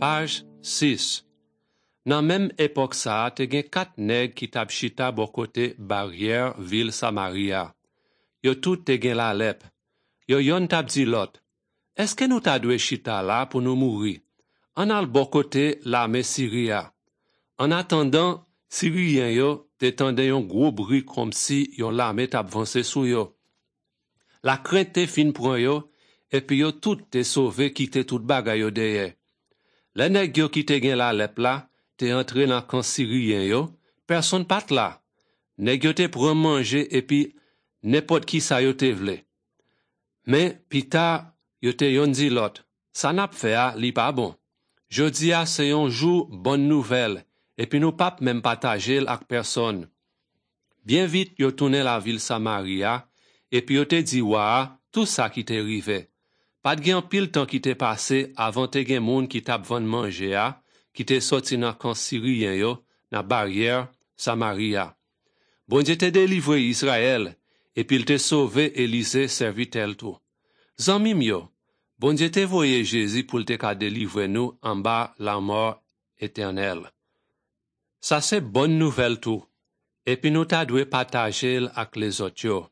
Page 6. Nan même époque ça, te gen 4 nèg qui tap chita bo côté barrière ville Samaria. Yo tout te gen la lep. Yo yon tap di lot. Est-ce que nous ta dwe chita là pour nous mourir? On al bo côté l'armée Syria. En attendant, Syriens yo te tende yon gros bruit comme si yon l'armée tap avancé sou yo. La crainte te fin pran yo, et puis yo tout te sauvé quitte tout bagay yo derrière. Les nèg yo qui te gen la lep là, te entré dans camp syrien yo, personne pat là. Nèg yo te pran manger et puis n'importe qui sa yo te vle. Mais pita yo te yon di lot, ça n'a fait a li pas bon. Jodi a c'est un jour bonne nouvelle et puis nous pas même partager avec personne. Bien vite yo tourné la ville Samaria et puis yo te di wa tout ça qui te rive. Pas de gen pile temps qui te passé avant te gen moun qui tap vend manger a, qui te sorti nan camp syrien yo, nan barrière Samaria. Bon Dieu te délivre Israël et puis il te sauvé Élisée servitel tout. Zanmim yo, bon Dieu te voye Jésus pour te ka délivrer nous en bas la mort éternelle. Ça c'est bonne nouvelle tout. Et puis nous ta dwe partager avec les autres yo.